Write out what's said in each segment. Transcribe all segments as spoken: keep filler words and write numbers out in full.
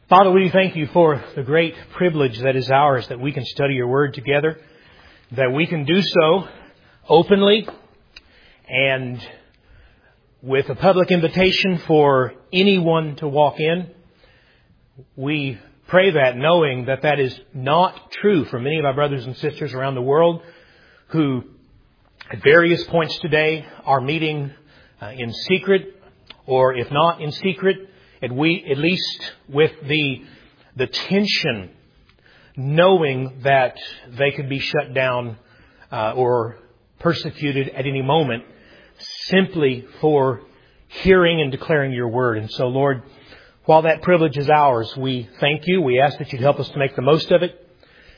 Father, we thank you for the great privilege that is ours, that we can study your word together, that we can do so openly and with a public invitation for anyone to walk in. We pray that knowing that that is not true for many of our brothers and sisters around the world who at various points today are meeting uh, in secret, or if not in secret, at we at least with the the tension, knowing that they could be shut down uh, or persecuted at any moment simply for hearing and declaring your word. And so, Lord, while that privilege is ours, we thank you. We ask that you'd help us to make the most of it.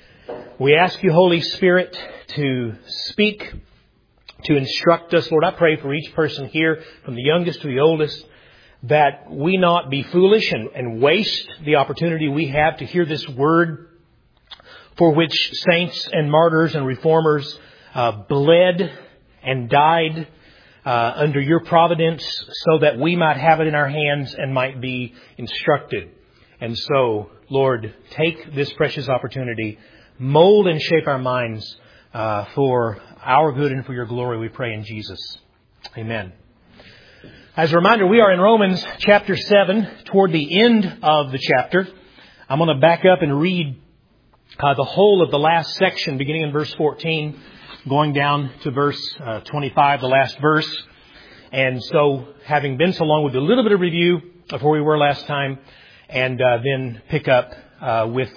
We ask you, Holy Spirit, to speak, to instruct us. Lord, I pray for each person here, from the youngest to the oldest, that we not be foolish and, and waste the opportunity we have to hear this word for which saints and martyrs and reformers uh, bled and died uh, under your providence, so that we might have it in our hands and might be instructed. And so, Lord, take this precious opportunity, mold and shape our minds uh, for our good and for your glory, we pray in Jesus. Amen. As a reminder, we are in Romans chapter seven, toward the end of the chapter. I'm going to back up and read uh, the whole of the last section, beginning in verse fourteen, going down to verse uh, twenty-five, the last verse. And so, having been so long, we'll do a little bit of review of where we were last time, and uh, then pick up uh, with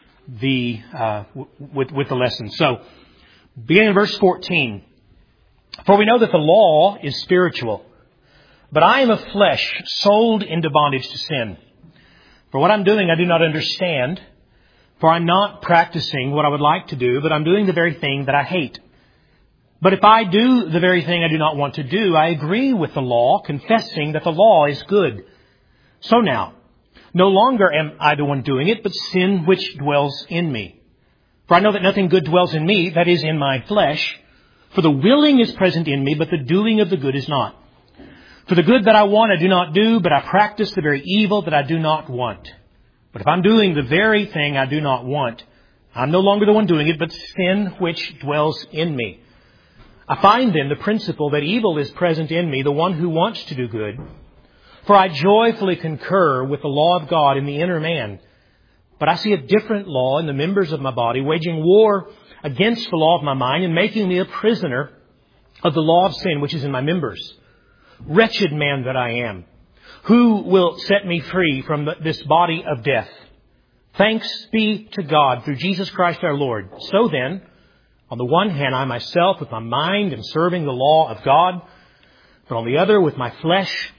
the uh, w- with, with the lesson. So, beginning in verse fourteen, for we know that the law is spiritual, but I am of flesh, sold into bondage to sin. For what I'm doing I do not understand, for I'm not practicing what I would like to do, but I'm doing the very thing that I hate. But if I do the very thing I do not want to do, I agree with the law, confessing that the law is good. So now, no longer am I the one doing it, but sin which dwells in me. For I know that nothing good dwells in me, that is, in my flesh. For the willing is present in me, but the doing of the good is not. For the good that I want I do not do, but I practice the very evil that I do not want. But if I'm doing the very thing I do not want, I'm no longer the one doing it, but sin which dwells in me. I find then the principle that evil is present in me, the one who wants to do good. For I joyfully concur with the law of God in the inner man. But I see a different law in the members of my body, waging war against the law of my mind and making me a prisoner of the law of sin which is in my members. Wretched man that I am, who will set me free from this body of death? Thanks be to God through Jesus Christ our Lord. So then, on the one hand, I myself with my mind am serving the law of God, but on the other, with my flesh,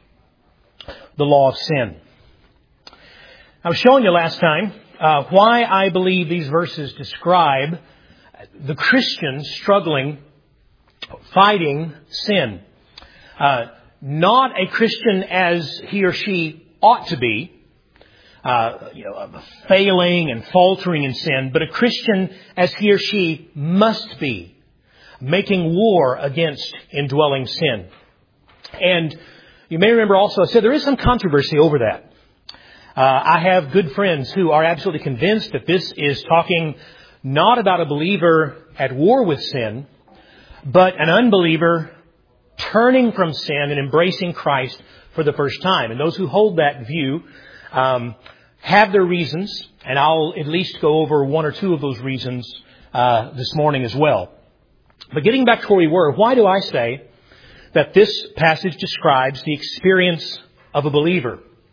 the law of sin. I was showing you last time uh, why I believe these verses describe the Christian struggling, fighting sin. Uh, not a Christian as he or she ought to be, Uh, you know, failing and faltering in sin, but a Christian as he or she must be, making war against indwelling sin. And you may remember also I said there is some controversy over that. Uh, I have good friends who are absolutely convinced that this is talking not about a believer at war with sin, but an unbeliever turning from sin and embracing Christ for the first time. And those who hold that view Um, have their reasons, and I'll at least go over one or two of those reasons uh, this morning as well. But getting back to where we were, why do I say that this passage describes the experience of a believer?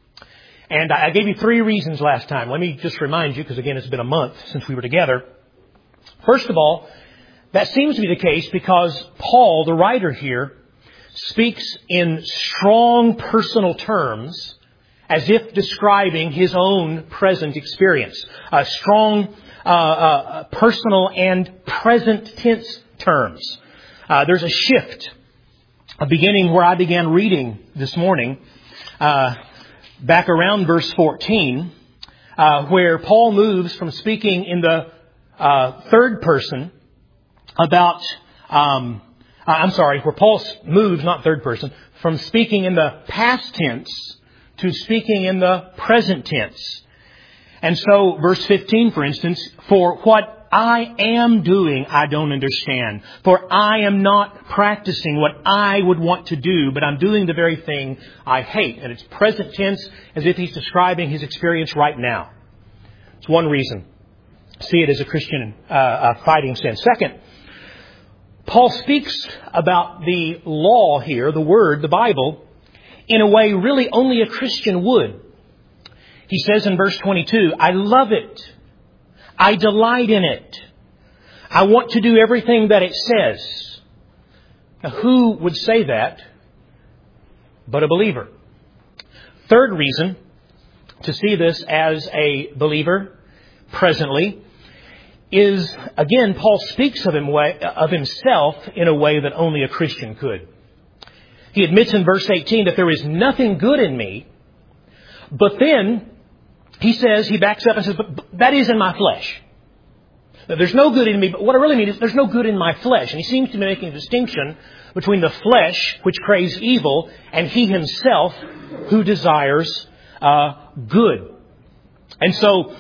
And I gave you three reasons last time. Let me just remind you, because again, it's been a month since we were together. First of all, that seems to be the case because Paul, the writer here, speaks in strong personal terms, as if describing his own present experience. Uh, strong uh, uh, personal and present tense terms. Uh, there's a shift, a beginning where I began reading this morning, uh, back around verse fourteen, uh, where Paul moves from speaking in the uh, third person about, um, I'm sorry, where Paul moves, not third person, from speaking in the past tense to speaking in the present tense. And so, verse fifteen, for instance, for what I am doing, I don't understand. For I am not practicing what I would want to do, but I'm doing the very thing I hate. And it's present tense, as if he's describing his experience right now. It's one reason. See it as a Christian uh, uh, fighting sin. Second, Paul speaks about the law here, the Word, the Bible, in a way really only a Christian would. He says in verse twenty-two, I love it. I delight in it. I want to do everything that it says. Now, who would say that but a believer? Third reason to see this as a believer presently is, again, Paul speaks of, him way, of himself in a way that only a Christian could. He admits in verse eighteen that there is nothing good in me, but then he says, he backs up and says, but that is in my flesh. There's no good in me, but what I really mean is there's no good in my flesh. And he seems to be making a distinction between the flesh, which craves evil, and he himself, who desires uh, good. And so,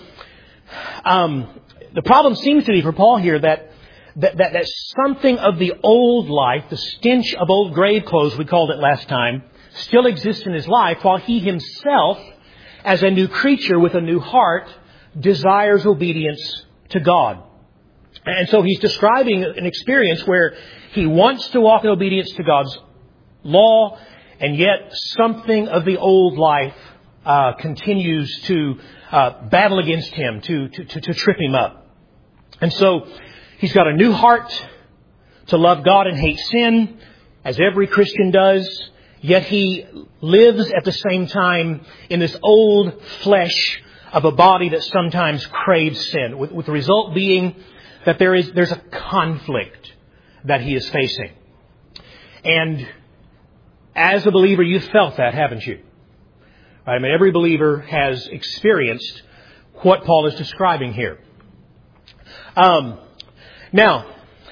um, the problem seems to be for Paul here that, that, that, that something of the old life, the stench of old grave clothes, we called it last time, still exists in his life, while he himself, as a new creature with a new heart, desires obedience to God. And so he's describing an experience where he wants to walk in obedience to God's law, and yet something of the old life uh, continues to uh, battle against him, to, to, to, to trip him up. And so he's got a new heart to love God and hate sin, as every Christian does. Yet he lives at the same time in this old flesh of a body that sometimes craves sin, with, with the result being that there is there's a conflict that he is facing. And as a believer, you've felt that, haven't you? I mean, every believer has experienced what Paul is describing here. Um, now,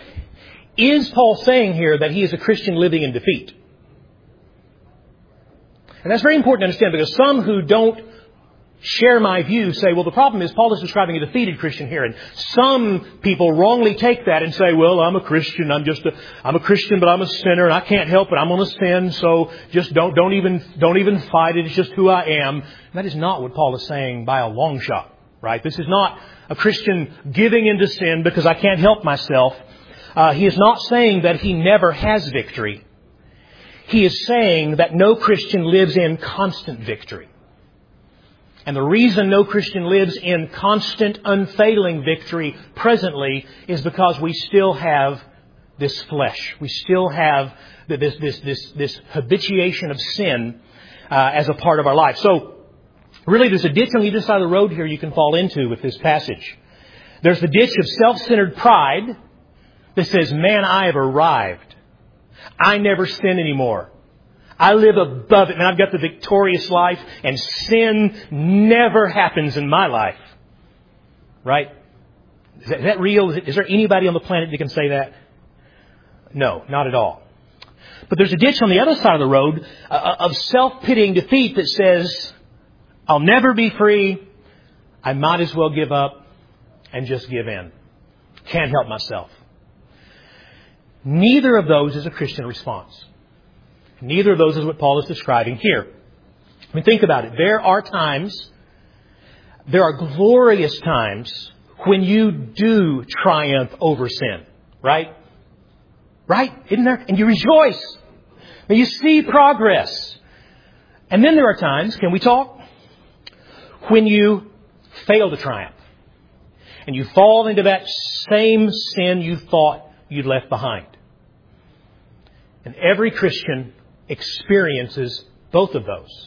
is Paul saying here that he is a Christian living in defeat? And that's very important to understand, because some who don't share my view say, well, the problem is Paul is describing a defeated Christian here. And some people wrongly take that and say, well, I'm a Christian. I'm just a, I'm a Christian, but I'm a sinner and I can't help it. I'm going to sin. So just don't, don't even, don't even fight it. It's just who I am. And that is not what Paul is saying by a long shot, right? This is not a Christian giving into sin because I can't help myself. Uh, he is not saying that he never has victory. He is saying that no Christian lives in constant victory. And the reason no Christian lives in constant, unfailing victory presently is because we still have this flesh. We still have this, this, this, this habituation of sin uh, as a part of our life. So, really, there's a ditch on either side of the road here you can fall into with this passage. There's the ditch of self-centered pride that says, man, I have arrived. I never sin anymore. I live above it, and I've got the victorious life, and sin never happens in my life. Right? Is that, is that real? Is, it, is there anybody on the planet that can say that? No, not at all. But there's a ditch on the other side of the road uh, of self-pitying defeat that says, I'll never be free. I might as well give up and just give in. Can't help myself. Neither of those is a Christian response. Neither of those is what Paul is describing here. I mean, think about it. There are times, there are glorious times when you do triumph over sin. Right? Right? Isn't there? And you rejoice. And you see progress. And then there are times, can we talk? When you fail to triumph. And you fall into that same sin you thought you'd left behind. And every Christian experiences both of those.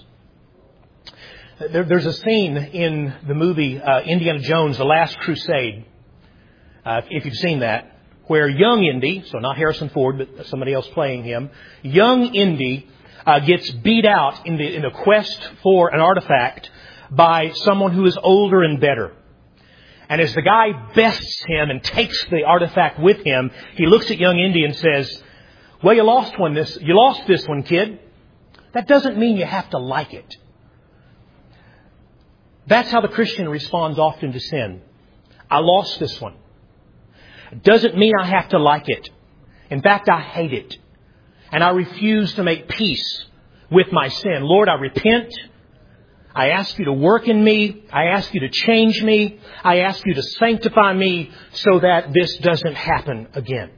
There, there's a scene in the movie uh, Indiana Jones, The Last Crusade, uh, if you've seen that, where young Indy, so not Harrison Ford, but somebody else playing him, young Indy uh, gets beat out in the in the quest for an artifact by someone who is older and better. And as the guy bests him and takes the artifact with him, he looks at young Indy and says, well, you lost one this, you lost this one, kid. That doesn't mean you have to like it. That's how the Christian responds often to sin. I lost this one. Doesn't mean I have to like it. In fact, I hate it. And I refuse to make peace with my sin. Lord, I repent. I ask you to work in me. I ask you to change me. I ask you to sanctify me so that this doesn't happen again.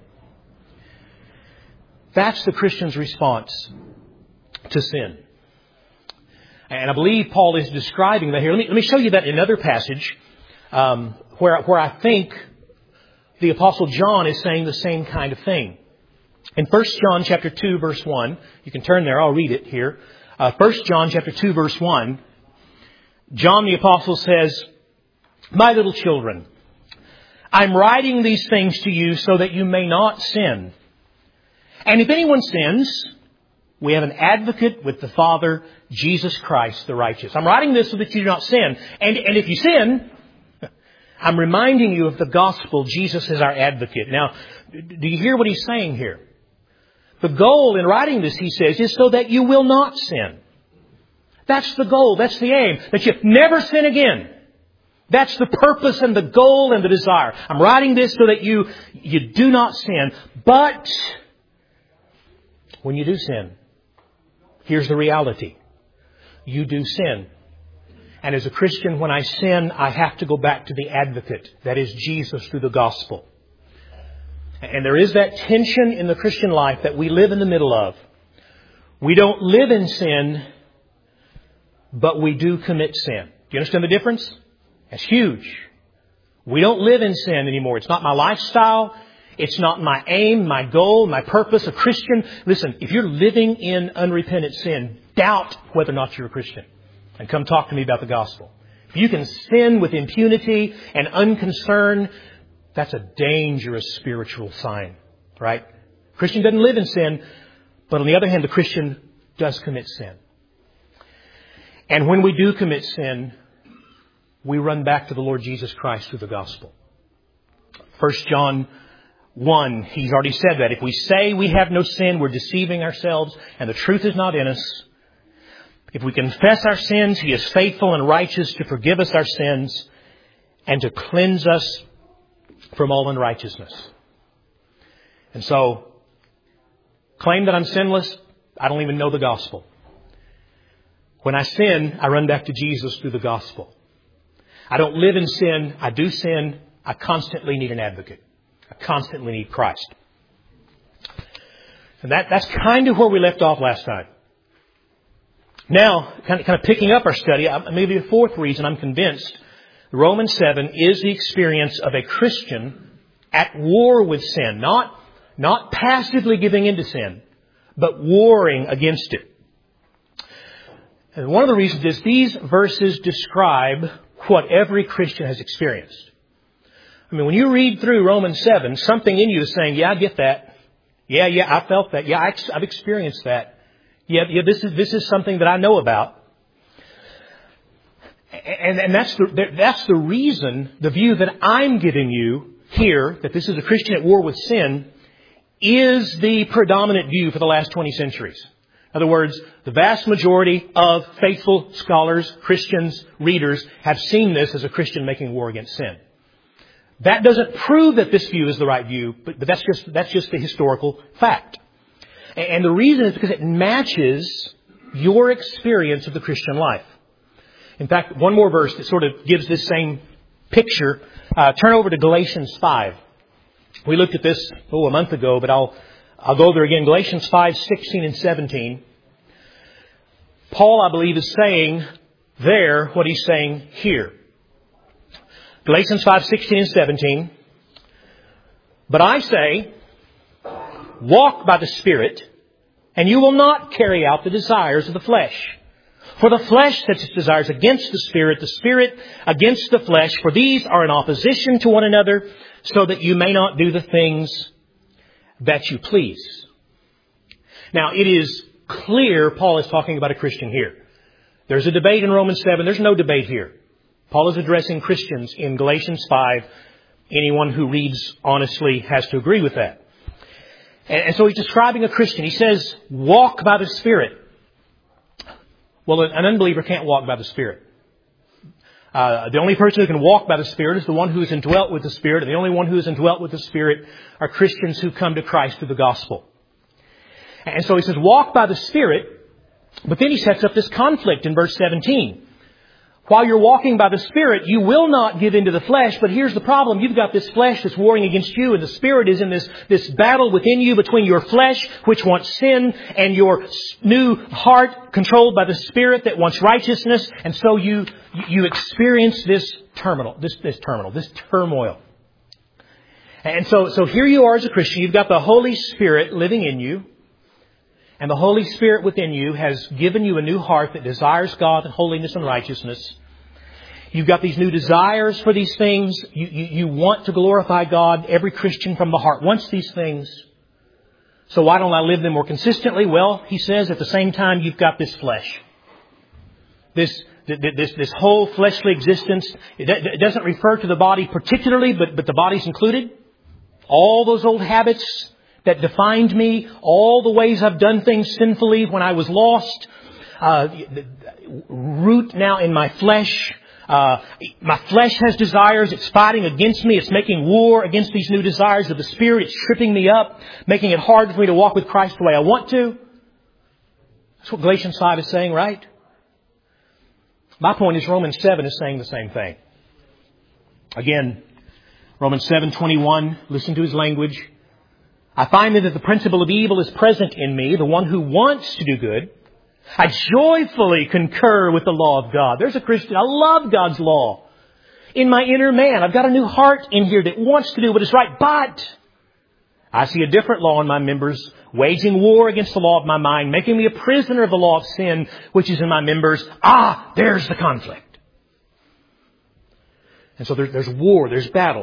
That's the Christian's response to sin. And I believe Paul is describing that here. Let me, let me show you that in another passage um, where, where I think the Apostle John is saying the same kind of thing. In First John chapter two, verse one, you can turn there, I'll read it here. Uh, First John chapter two, verse one, John the Apostle says, "My little children, I'm writing these things to you so that you may not sin. And if anyone sins, we have an advocate with the Father, Jesus Christ the righteous." I'm writing this so that you do not sin. And, and if you sin, I'm reminding you of the gospel. Jesus is our advocate. Now, do you hear what he's saying here? The goal in writing this, he says, is so that you will not sin. That's the goal. That's the aim. That you never sin again. That's the purpose and the goal and the desire. I'm writing this so that you, you do not sin. But when you do sin, here's the reality. You do sin. And as a Christian, when I sin, I have to go back to the advocate. That is Jesus through the gospel. And there is that tension in the Christian life that we live in the middle of. We don't live in sin, but we do commit sin. Do you understand the difference? That's huge. We don't live in sin anymore. It's not my lifestyle. It's not my aim, my goal, my purpose. A Christian, listen, if you're living in unrepentant sin, doubt whether or not you're a Christian. And come talk to me about the gospel. If you can sin with impunity and unconcern, that's a dangerous spiritual sign, right? Christian doesn't live in sin, but on the other hand, the Christian does commit sin. And when we do commit sin, we run back to the Lord Jesus Christ through the gospel. First John one, he's already said that. If we say we have no sin, we're deceiving ourselves and the truth is not in us. If we confess our sins, He is faithful and righteous to forgive us our sins and to cleanse us from all unrighteousness. And so, claim that I'm sinless, I don't even know the gospel. When I sin, I run back to Jesus through the gospel. I don't live in sin, I do sin, I constantly need an advocate. I constantly need Christ. And that, that's kind of where we left off last time. Now, kind of, kind of picking up our study, maybe the fourth reason I'm convinced Romans seven is the experience of a Christian at war with sin. Not, not passively giving into sin, but warring against it. And one of the reasons is these verses describe what every Christian has experienced. I mean, when you read through Romans seven, something in you is saying, yeah, I get that. Yeah, yeah, I felt that. Yeah, I've experienced that. Yeah, yeah, this is this is something that I know about. And, and that's the that's the reason, the view that I'm giving you here, that this is a Christian at war with sin, is the predominant view for the last twenty centuries. In other words, the vast majority of faithful scholars, Christians, readers, have seen this as a Christian making war against sin. That doesn't prove that this view is the right view, but, but that's just that's just the historical fact. And the reason is because it matches your experience of the Christian life. In fact, one more verse that sort of gives this same picture. Uh, turn over to Galatians five. We looked at this, oh, a month ago, but I'll I'll go there again. Galatians five, sixteen and seventeen. Paul, I believe, is saying there what he's saying here. Galatians five, sixteen and seventeen. But I say, walk by the Spirit, and you will not carry out the desires of the flesh. For the flesh sets its desires against the Spirit, the Spirit against the flesh. For these are in opposition to one another, so that you may not do the things that you please. Now, it is clear Paul is talking about a Christian here. There's a debate in Romans seven. There's no debate here. Paul is addressing Christians in Galatians five. Anyone who reads honestly has to agree with that. And so he's describing a Christian. He says, walk by the Spirit. Well, an unbeliever can't walk by the Spirit. Uh, the only person who can walk by the Spirit is the one who is indwelt with the Spirit. And the only one who is indwelt with the Spirit are Christians who come to Christ through the gospel. And so he says, walk by the Spirit. But then he sets up this conflict in verse seventeen. While you're walking by the Spirit, you will not give into the flesh. But here's the problem. You've got this flesh that's warring against you. And the Spirit is in this, this battle within you between your flesh, which wants sin, and your new heart controlled by the Spirit that wants righteousness. And so you, you experience this terminal, this, this terminal, this turmoil. And so, so here you are as a Christian. You've got the Holy Spirit living in you. And the Holy Spirit within you has given you a new heart that desires God and holiness and righteousness. You've got these new desires for these things. You, you, you want to glorify God. Every Christian from the heart wants these things. So why don't I live them more consistently? Well, he says at the same time you've got this flesh. This, this, this whole fleshly existence. It doesn't refer to the body particularly, but, but the body's included. All those old habits that defined me, all the ways I've done things sinfully when I was lost, uh, root now in my flesh. Uh, my flesh has desires. It's fighting against me. It's making war against these new desires of the Spirit. It's tripping me up, making it hard for me to walk with Christ the way I want to. That's what Galatians five is saying, right? My point is Romans seven is saying the same thing. Again, Romans seven twenty-one, listen to his language. I find that the principle of evil is present in me, the one who wants to do good. I joyfully concur with the law of God. There's a Christian. I love God's law. In my inner man, I've got a new heart in here that wants to do what is right. But I see a different law in my members, waging war against the law of my mind, making me a prisoner of the law of sin, which is in my members. Ah, there's the conflict. And so there's, there's war, there's battle.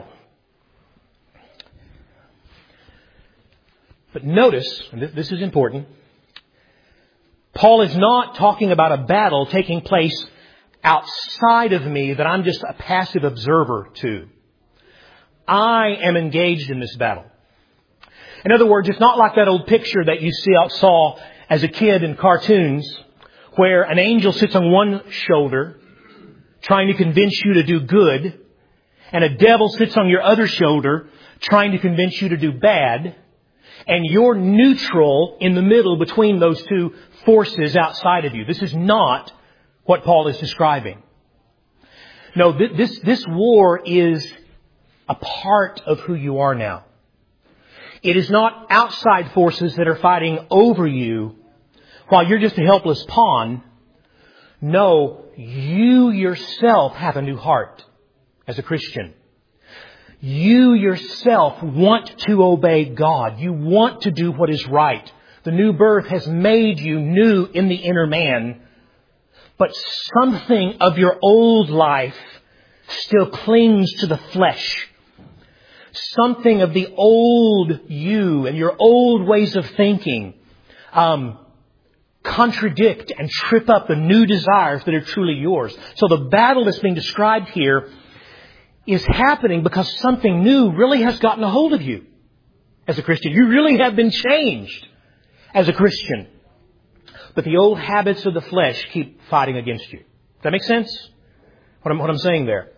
But notice, and this is important, Paul is not talking about a battle taking place outside of me that I'm just a passive observer to. I am engaged in this battle. In other words, it's not like that old picture that you see, saw as a kid in cartoons where an angel sits on one shoulder trying to convince you to do good and a devil sits on your other shoulder trying to convince you to do bad. And you're neutral in the middle between those two forces outside of you. This is not what Paul is describing. No, this, this war is a part of who you are now. It is not outside forces that are fighting over you while you're just a helpless pawn. No, you yourself have a new heart as a Christian. You yourself want to obey God. You want to do what is right. The new birth has made you new in the inner man. But something of your old life still clings to the flesh. Something of the old you and your old ways of thinking um, contradict and trip up the new desires that are truly yours. So the battle that's being described here is happening because something new really has gotten a hold of you as a Christian. You really have been changed as a Christian. But the old habits of the flesh keep fighting against you. Does that make sense? What I'm, what I'm saying there.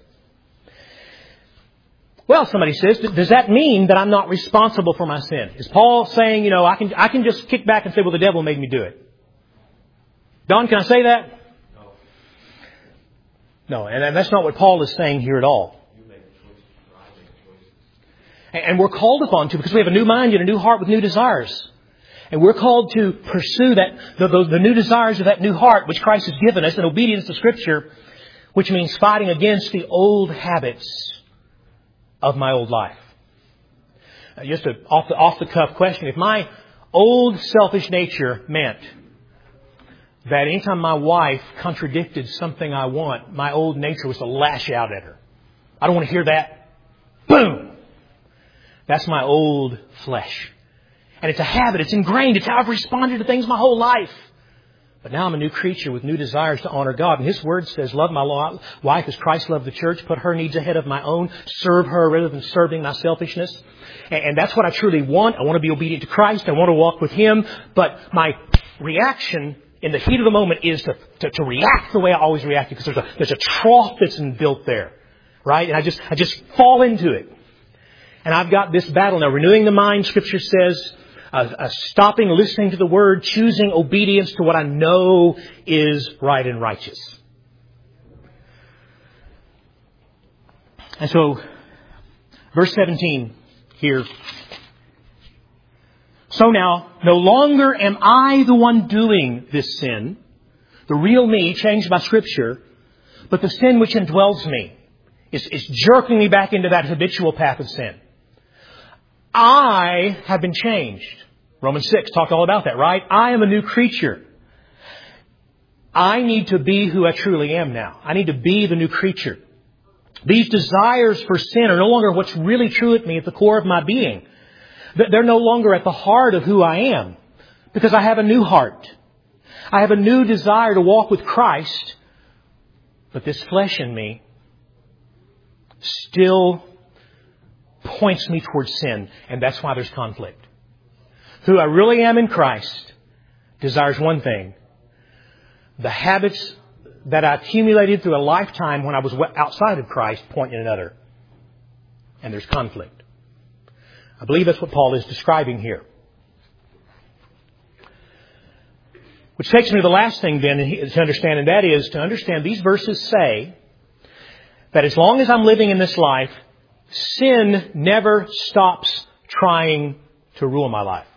Well, somebody says, does that mean that I'm not responsible for my sin? Is Paul saying, you know, I can, I can just kick back and say, well, the devil made me do it? Don, can I say that? No. No, and that's not what Paul is saying here at all. And we're called upon to, because we have a new mind and a new heart with new desires. And we're called to pursue that, the, the, the new desires of that new heart which Christ has given us in obedience to Scripture, which means fighting against the old habits of my old life. Uh, just an off the, off the cuff question. If my old selfish nature meant that anytime my wife contradicted something I want, my old nature was to lash out at her. I don't want to hear that. Boom! That's my old flesh. And it's a habit. It's ingrained. It's how I've responded to things my whole life. But now I'm a new creature with new desires to honor God. And His Word says, love my wife as Christ loved the church. Put her needs ahead of my own. Serve her rather than serving my selfishness. And that's what I truly want. I want to be obedient to Christ. I want to walk with Him. But my reaction in the heat of the moment is to, to, to react the way I always react, because there's a, there's a trough that's built there. Right? And I just, I just fall into it. And I've got this battle now. Renewing the mind, Scripture says, uh, uh, stopping listening to the Word, choosing obedience to what I know is right and righteous. And so, verse seventeen here. So now, no longer am I the one doing this sin, the real me changed by Scripture, but the sin which indwells me is, is jerking me back into that habitual path of sin. I have been changed. Romans six talked all about that, right? I am a new creature. I need to be who I truly am now. I need to be the new creature. These desires for sin are no longer what's really true at me at the core of my being. They're no longer at the heart of who I am, because I have a new heart. I have a new desire to walk with Christ, but this flesh in me still points me towards sin, and that's why there's conflict. Who I really am in Christ desires one thing. The habits that I accumulated through a lifetime when I was outside of Christ point in another. And there's conflict. I believe that's what Paul is describing here. Which takes me to the last thing then to understand, and that is to understand these verses say that as long as I'm living in this life, sin never stops trying to rule my life.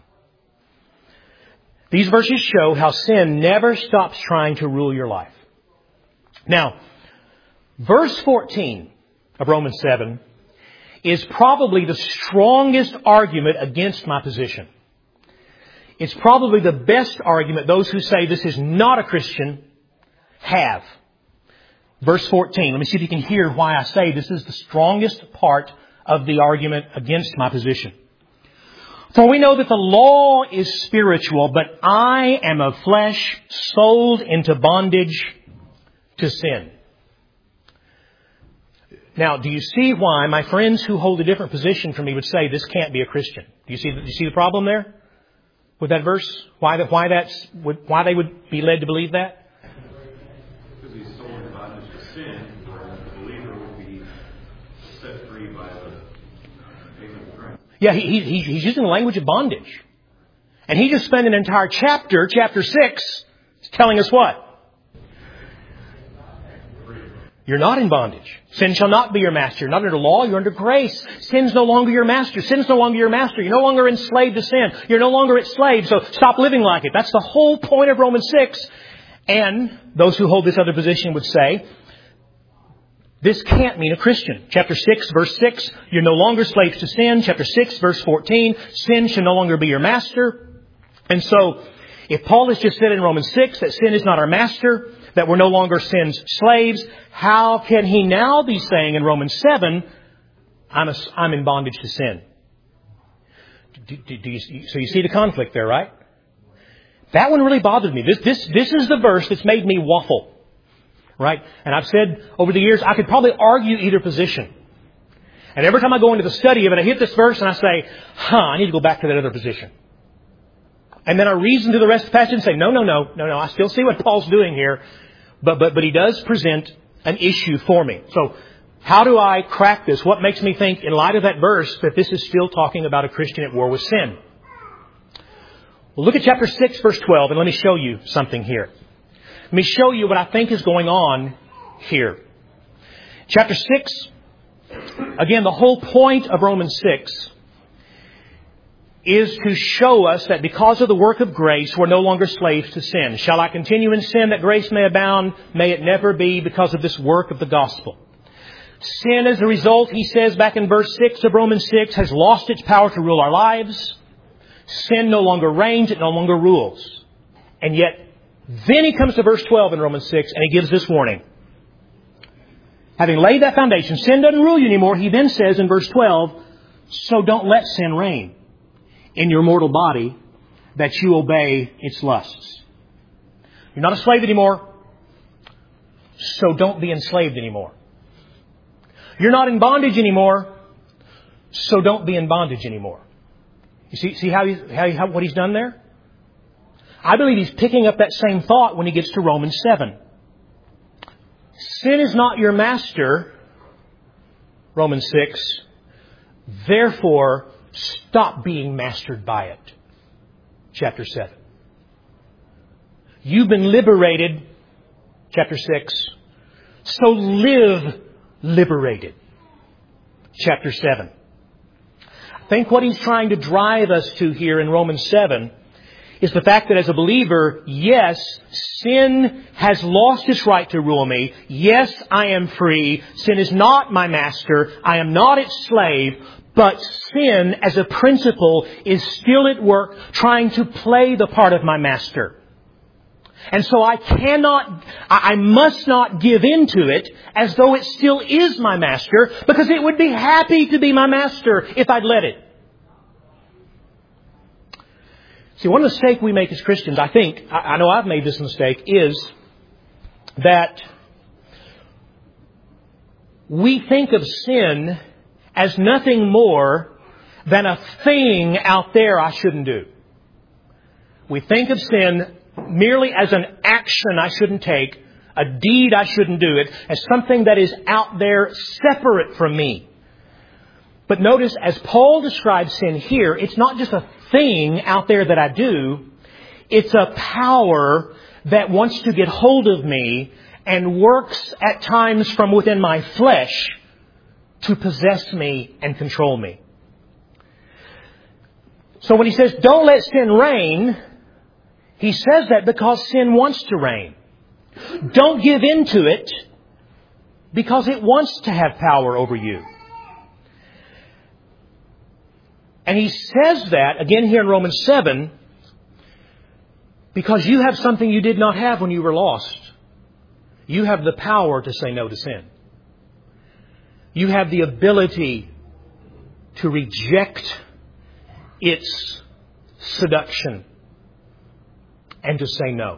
These verses show how sin never stops trying to rule your life. Now, verse fourteen of Romans seven is probably the strongest argument against my position. It's probably the best argument those who say this is not a Christian have. Verse fourteen. Let me see if you can hear why I say this is the strongest part of the argument against my position. For we know that the law is spiritual, but I am of flesh, sold into bondage to sin. Now, do you see why my friends who hold a different position from me would say this can't be a Christian? Do you see? Do you see the problem there with that verse? Why that? Why that's? Why they would be led to believe that? Because he's sold in bondage to sin, whereas the believer would be set free by the payment of Christ. Yeah, he, he, he's using the language of bondage, and he just spent an entire chapter, chapter six, telling us what. You're not in bondage. Sin shall not be your master. You're not under law. You're under grace. Sin's no longer your master. Sin's no longer your master. You're no longer enslaved to sin. You're no longer enslaved. So stop living like it. That's the whole point of Romans six. And those who hold this other position would say, this can't mean a Christian. Chapter six, verse six, you're no longer slaves to sin. Chapter six, verse fourteen, sin shall no longer be your master. And so, if Paul has just said in Romans six that sin is not our master, that we're no longer sin's slaves, how can he now be saying in Romans seven, I'm, a, I'm in bondage to sin? Do, do, do you, so you see the conflict there, right? That one really bothered me. This, this, this is the verse that's made me waffle. Right? And I've said over the years, I could probably argue either position. And every time I go into the study of it, I hit this verse and I say, huh, I need to go back to that other position. And then I reason to the rest of the passage and say, no, no, no, no, no, I still see what Paul's doing here. But, but, but he does present an issue for me. So how do I crack this? What makes me think, in light of that verse, that this is still talking about a Christian at war with sin? Well, look at chapter six, verse twelve, and let me show you something here. Let me show you what I think is going on here. Chapter six, again, the whole point of Romans six is to show us that because of the work of grace, we're no longer slaves to sin. Shall I continue in sin that grace may abound? May it never be, because of this work of the gospel. Sin, as a result, he says back in verse six of Romans six, has lost its power to rule our lives. Sin no longer reigns, it no longer rules. And yet, then he comes to verse twelve in Romans six and he gives this warning. Having laid that foundation, sin doesn't rule you anymore. He then says in verse twelve, so don't let sin reign in your mortal body, that you obey its lusts. You're not a slave anymore, so don't be enslaved anymore. You're not in bondage anymore, so don't be in bondage anymore. You see, see how, he, how, how what he's done there? I believe he's picking up that same thought when he gets to Romans seven. Sin is not your master, Romans six. Therefore, stop being mastered by it. Chapter seven. You've been liberated, chapter six. So live liberated. Chapter seven. I think what he's trying to drive us to here in Romans seven is the fact that as a believer, yes, sin has lost its right to rule me. Yes, I am free. Sin is not my master. I am not its slave. But sin as a principle is still at work trying to play the part of my master. And so I cannot, I must not give in to it as though it still is my master, because it would be happy to be my master if I'd let it. See, one mistake we make as Christians, I think, I know I've made this mistake, is that we think of sin as nothing more than a thing out there I shouldn't do. We think of sin merely as an action I shouldn't take, a deed I shouldn't do it, as something that is out there separate from me. But notice, as Paul describes sin here, it's not just a thing out there that I do. It's a power that wants to get hold of me and works at times from within my flesh to possess me and control me. So when he says, don't let sin reign, he says that because sin wants to reign. Don't give in to it because it wants to have power over you. And he says that, again here in Romans seven, because you have something you did not have when you were lost. You have the power to say no to sin. You have the ability to reject its seduction and to say no.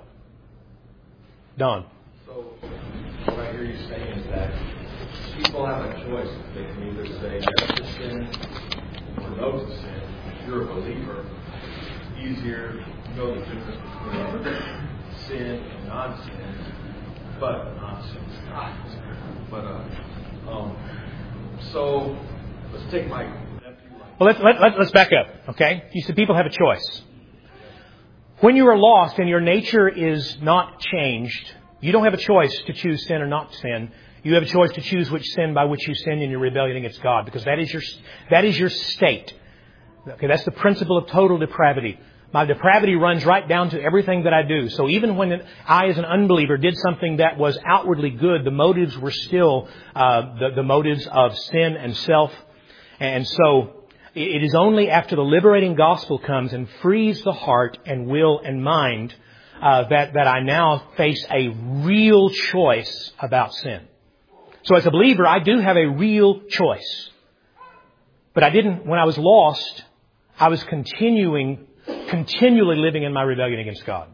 Don. So, what I hear you saying is that people have a choice. They can either say yes to sin or no to sin. If you're a believer, it's easier to know the difference between sin and non-sin, but non-sin is not. But, uh, um, so, let's take my nephew. Well, let's, let, let, let's back up, okay? You said people have a choice. When you are lost and your nature is not changed, you don't have a choice to choose sin or not sin. You have a choice to choose which sin by which you sin in your rebellion against God, because that is your that is your state. Okay, that's the principle of total depravity. My depravity runs right down to everything that I do. So even when I, as an unbeliever, did something that was outwardly good, the motives were still uh, the, the motives of sin and self. And so it is only after the liberating gospel comes and frees the heart and will and mind uh, that, that I now face a real choice about sin. So as a believer, I do have a real choice. But I didn't, when I was lost, I was continuing, continually living in my rebellion against God.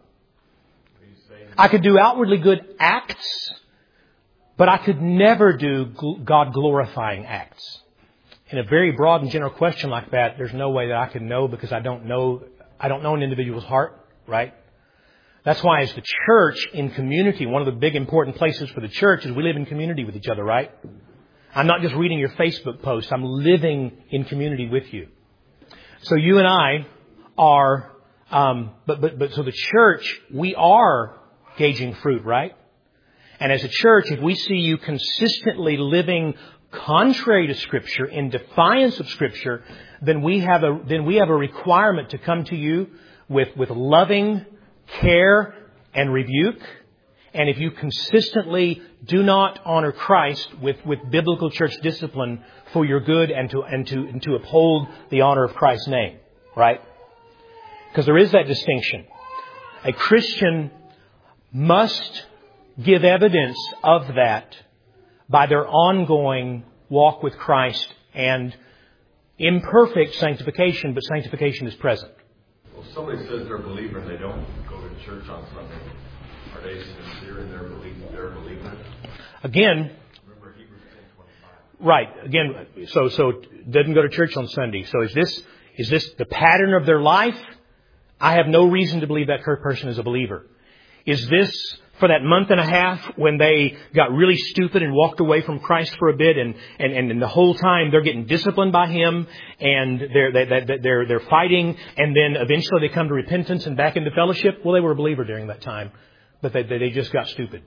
I could do outwardly good acts, but I could never do God glorifying acts. In a very broad and general question like that, there's no way that I can know, because I don't know, I don't know an individual's heart, right? That's why as the church in community, one of the big important places for the church is we live in community with each other, right? I'm not just reading your Facebook post. I'm living in community with you. So you and I are, um, but, but, but so the church, we are gauging fruit, right? And as a church, if we see you consistently living contrary to Scripture, in defiance of Scripture, then we have a then we have a requirement to come to you with, with loving care and rebuke. And if you consistently do not honor Christ with, with biblical church discipline for your good and to and to and to uphold the honor of Christ's name, right? Because there is that distinction. A Christian must give evidence of that by their ongoing walk with Christ and imperfect sanctification, but sanctification is present. Well, if somebody says they're a believer and they don't go to church on Sunday, are they sincere in their belief? They're a believer? Again, remember Hebrews ten twenty-five. Right. Again, so so doesn't go to church on Sunday. So is this is this the pattern of their life? I have no reason to believe that person is a believer. Is this for that month and a half when they got really stupid and walked away from Christ for a bit, and, and, and the whole time they're getting disciplined by Him, and they're, they're, they're, they're fighting, and then eventually they come to repentance and back into fellowship? Well, they were a believer during that time, but they, they just got stupid.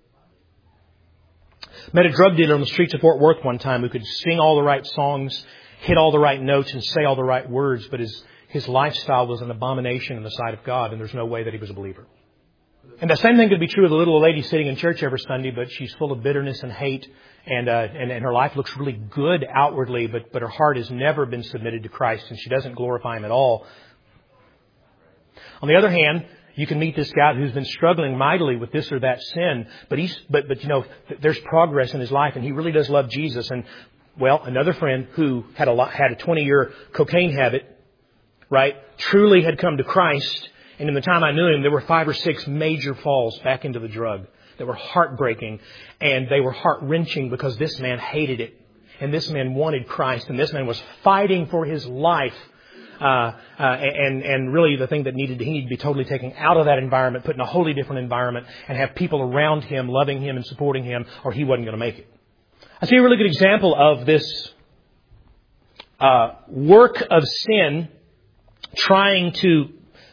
Met a drug dealer on the streets of Fort Worth one time who could sing all the right songs, hit all the right notes, and say all the right words, but his, his lifestyle was an abomination in the sight of God, and there's no way that he was a believer. And the same thing could be true of the little lady sitting in church every Sunday, but she's full of bitterness and hate, and, uh, and and her life looks really good outwardly, but but her heart has never been submitted to Christ, and she doesn't glorify Him at all. On the other hand, you can meet this guy who's been struggling mightily with this or that sin, but he's but but you know there's progress in his life, and he really does love Jesus. And well, another friend who had a lot, had a twenty year cocaine habit, right, truly had come to Christ. And in the time I knew him, there were five or six major falls back into the drug that were heartbreaking, and they were heart-wrenching because this man hated it. And this man wanted Christ, and this man was fighting for his life. Uh, uh, and, and really the thing that needed, he needed to be totally taken out of that environment, put in a wholly different environment, and have people around him loving him and supporting him, or he wasn't going to make it. I see a really good example of this uh, work of sin trying to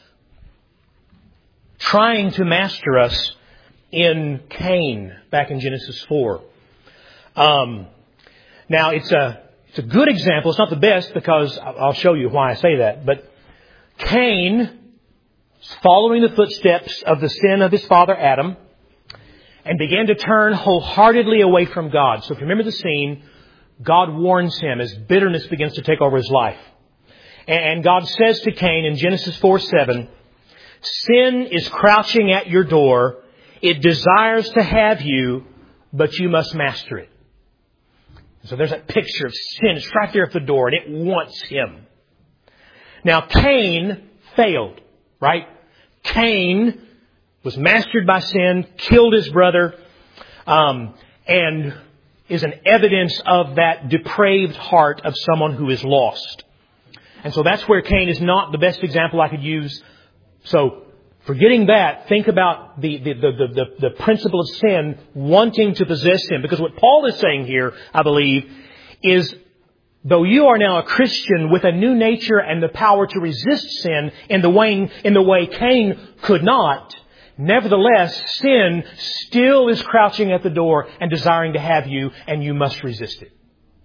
trying to master us in Cain back in Genesis four. Um, now, it's a it's a good example. It's not the best because I'll show you why I say that. But Cain, following the footsteps of the sin of his father Adam, and began to turn wholeheartedly away from God. So if you remember the scene, God warns him as bitterness begins to take over his life. And God says to Cain in Genesis four seven, "Sin is crouching at your door. It desires to have you, but you must master it." So there's that picture of sin. It's right there at the door, and it wants him. Now, Cain failed, right? Cain was mastered by sin, killed his brother, um, and is an evidence of that depraved heart of someone who is lost. And so that's where Cain is not the best example I could use. So, forgetting that, think about the, the, the, the, the principle of sin wanting to possess him. Because what Paul is saying here, I believe, is though you are now a Christian with a new nature and the power to resist sin in the way, in the way Cain could not, nevertheless, sin still is crouching at the door and desiring to have you, and you must resist it.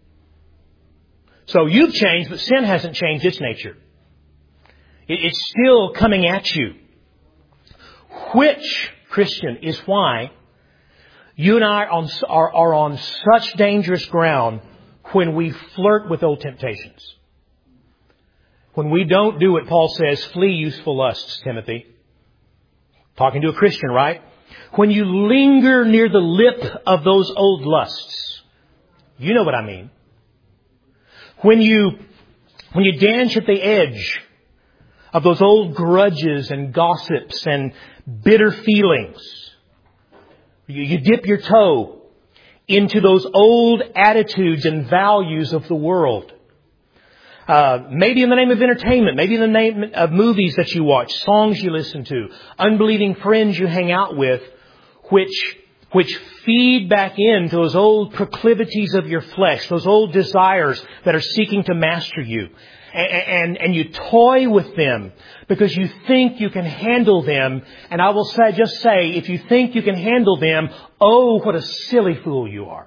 So you've changed, but sin hasn't changed its nature. It's still coming at you. Which, Christian, is why you and I are on, are, are on such dangerous ground when we flirt with old temptations. When we don't do what Paul says, flee youthful lusts, Timothy. Talking to a Christian, right? When you linger near the lip of those old lusts. You know what I mean. When you, when you dance at the edge of those old grudges and gossips and bitter feelings. You, you dip your toe into those old attitudes and values of the world. Uh, maybe in the name of entertainment, maybe in the name of movies that you watch, songs you listen to, unbelieving friends you hang out with, which which feed back into those old proclivities of your flesh, those old desires that are seeking to master you. And, and, and you toy with them because you think you can handle them. And I will say, just say, if you think you can handle them, oh, what a silly fool you are.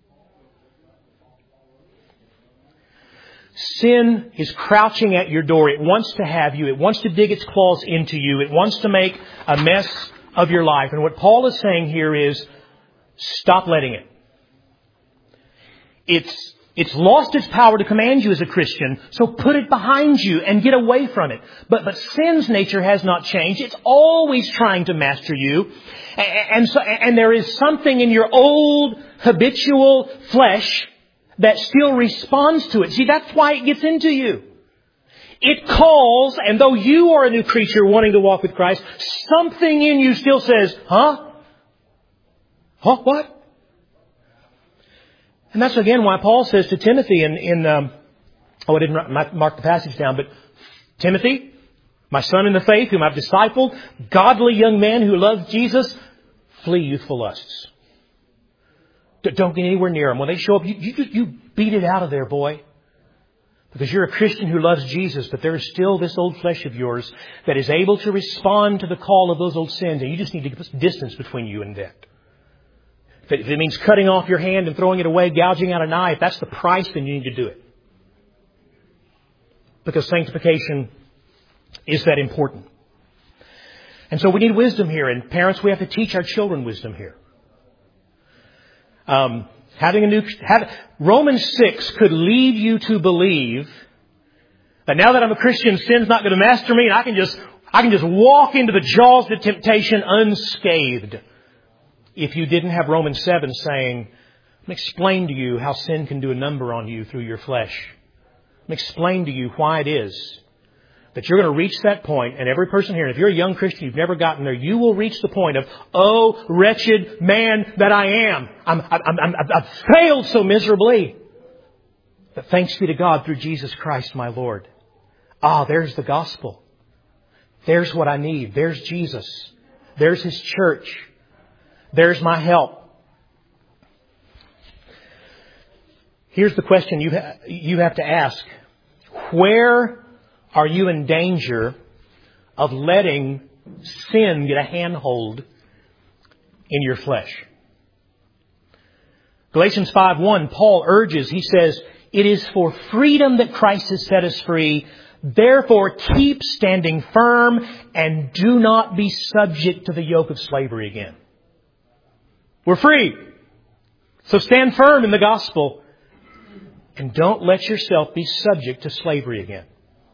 Sin is crouching at your door. It wants to have you. It wants to dig its claws into you. It wants to make a mess of your life. And what Paul is saying here is, stop letting it. It's It's lost its power to command you as a Christian, so put it behind you and get away from it. But but sin's nature has not changed. It's always trying to master you. And, and, so, and there is something in your old habitual flesh that still responds to it. See, that's why it gets into you. It calls, and though you are a new creature wanting to walk with Christ, something in you still says, huh? Huh? What? And that's again why Paul says to Timothy in, in um, oh, I didn't mark the passage down, but Timothy, My son in the faith, whom I've discipled, godly young man who loves Jesus, flee youthful lusts. Don't get anywhere near them. When they show up, you, you, you beat it out of there, boy. Because you're a Christian who loves Jesus, but there is still this old flesh of yours that is able to respond to the call of those old sins, and you just need to get distance between you and that. If it means cutting off your hand and throwing it away, gouging out an eye, if that's the price, then you need to do it. Because sanctification is that important. And so we need wisdom here. And parents, we have to teach our children wisdom here. Um, having a new, have, Romans six could lead you to believe that now that I'm a Christian, sin's not going to master me, and I can just, I can just walk into the jaws of temptation unscathed. If you didn't have Romans seven saying, let me explain to you how sin can do a number on you through your flesh. Let me explain to you why it is that you're going to reach that point, and every person here, if you're a young Christian, you've never gotten there, you will reach the point of, oh, wretched man that I am. I'm, I'm, I'm, I've failed so miserably. But thanks be to God through Jesus Christ, my Lord. Ah, there's the gospel. There's what I need. There's Jesus. There's His church. There's my help. Here's the question you, ha- you have to ask. Where are you in danger of letting sin get a handhold in your flesh? Galatians five one, Paul urges, he says, it is for freedom that Christ has set us free. Therefore, keep standing firm and do not be subject to the yoke of slavery again. We're free. So stand firm in the gospel and don't let yourself be subject to slavery again.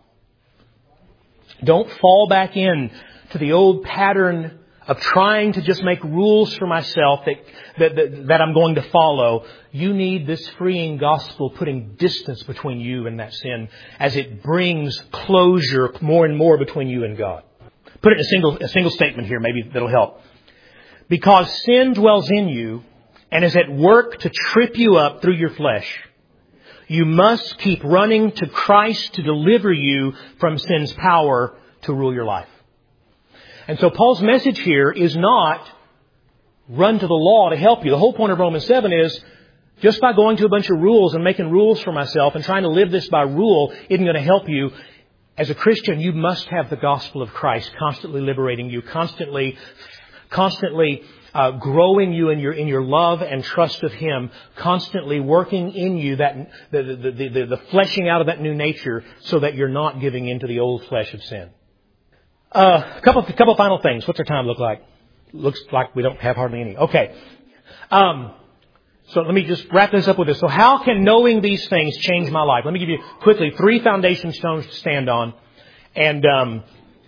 Don't fall back in to the old pattern of trying to just make rules for myself that, that, that, that I'm going to follow. You need this freeing gospel putting distance between you and that sin as it brings closure more and more between you and God. Put it in a single, a single statement here, maybe that'll help. Because sin dwells in you and is at work to trip you up through your flesh, you must keep running to Christ to deliver you from sin's power to rule your life. And so Paul's message here is not run to the law to help you. The whole point of Romans seven is just by going to a bunch of rules and making rules for myself and trying to live this by rule isn't going to help you. As a Christian, you must have the gospel of Christ constantly liberating you, constantly, constantly Uh, growing you in your in your love and trust of Him, constantly working in you that the the, the the the fleshing out of that new nature, so that you're not giving into the old flesh of sin. Uh, a couple a couple final things. What's our time look like? Looks like we don't have hardly any. Okay. Um, so let me just wrap this up with this. So how can knowing these things change my life? Let me give you quickly three foundation stones to stand on, and um,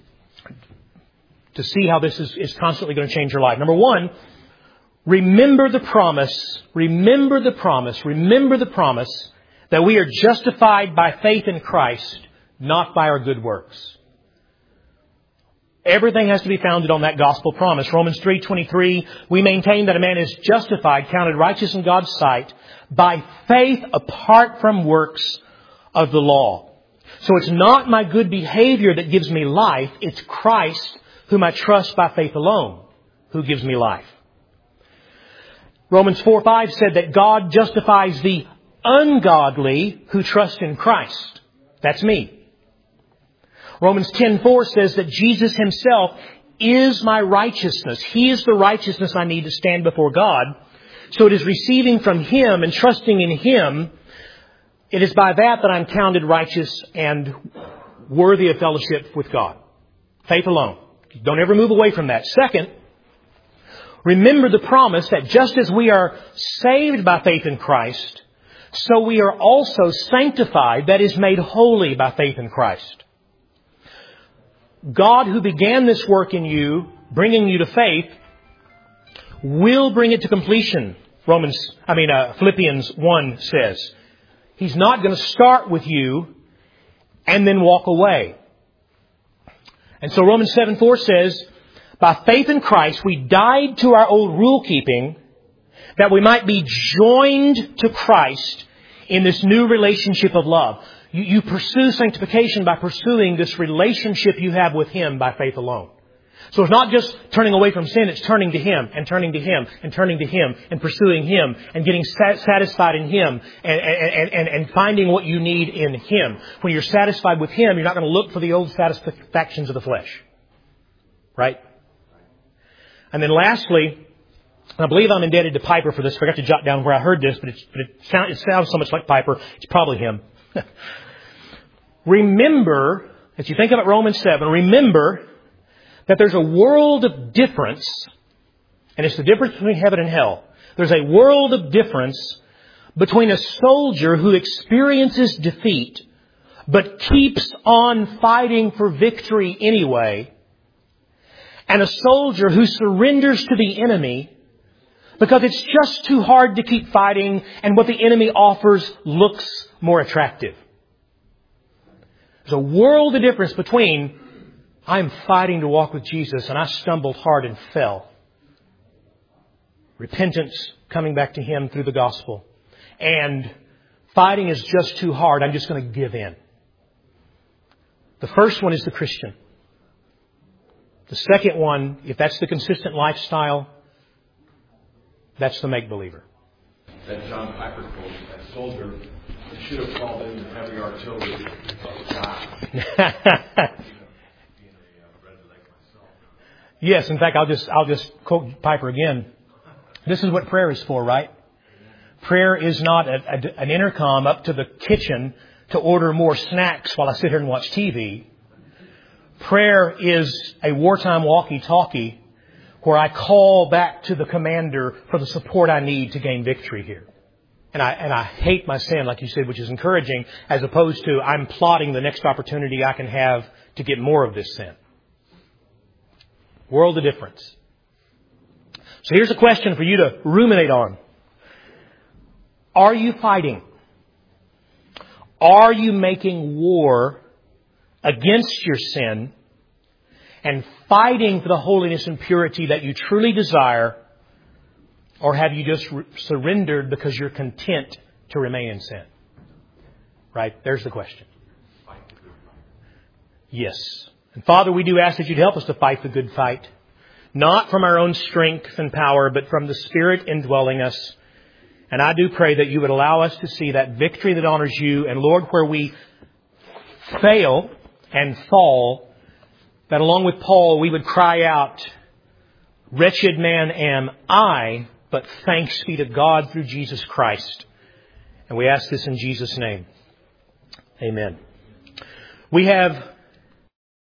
to see how this is, is constantly going to change your life. Number one, remember the promise, remember the promise, remember the promise that we are justified by faith in Christ, not by our good works. Everything has to be founded on that gospel promise. Romans three twenty-three, we maintain that a man is justified, counted righteous in God's sight, by faith apart from works of the law. So it's not my good behavior that gives me life, it's Christ whom I trust by faith alone, who gives me life. Romans four five said that God justifies the ungodly who trust in Christ. That's me. Romans ten four says that Jesus Himself is my righteousness. He is the righteousness I need to stand before God. So it is receiving from Him and trusting in Him. It is by that that I'm counted righteous and worthy of fellowship with God. Faith alone. Don't ever move away from that. Second, remember the promise that just as we are saved by faith in Christ, so we are also sanctified, that is made holy by faith in Christ. God who began this work in you, bringing you to faith, will bring it to completion. Romans, I mean, uh, Philippians one says. He's not going to start with you and then walk away. And so Romans seven four says, by faith in Christ, we died to our old rule keeping that we might be joined to Christ in this new relationship of love. You, you pursue sanctification by pursuing this relationship you have with Him by faith alone. So it's not just turning away from sin, it's turning to Him and turning to Him and turning to Him and pursuing Him and getting satisfied in Him and, and, and, and finding what you need in Him. When you're satisfied with Him, you're not going to look for the old satisfactions of the flesh. Right? And then lastly, I believe I'm indebted to Piper for this. I forgot to jot down where I heard this, but, it's, but it, sound, it sounds so much like Piper. It's probably him. Remember, as you think about Romans seven, remember that there's a world of difference, and it's the difference between heaven and hell. There's a world of difference between a soldier who experiences defeat but keeps on fighting for victory anyway, and a soldier who surrenders to the enemy because it's just too hard to keep fighting and what the enemy offers looks more attractive. There's a world of difference between I'm fighting to walk with Jesus and I stumbled hard and fell. Repentance, coming back to Him through the gospel. And fighting is just too hard. I'm just going to give in. The first one is the Christian. The second one, if that's the consistent lifestyle, that's the make-believer. That John Piper quote, that soldier should have called in the heavy artillery of God. Yes, in fact, I'll just I'll just quote Piper again. This is what prayer is for, right? Prayer is not a, a, an intercom up to the kitchen to order more snacks while I sit here and watch T V. Prayer is a wartime walkie-talkie where I call back to the commander for the support I need to gain victory here. And I and I hate my sin, like you said, which is encouraging, as opposed to I'm plotting the next opportunity I can have to get more of this sin. World of difference. So here's a question for you to ruminate on. Are you fighting? Are you making war against your sin and fighting for the holiness and purity that you truly desire? Or have you just re- surrendered because you're content to remain in sin? Right? There's the question. Yes. And Father, we do ask that you'd help us to fight the good fight. Not from our own strength and power, but from the Spirit indwelling us. And I do pray that you would allow us to see that victory that honors you. And Lord, where we fail and fall, that along with Paul, we would cry out, wretched man am I, but thanks be to God through Jesus Christ. And we ask this in Jesus' name. Amen. We have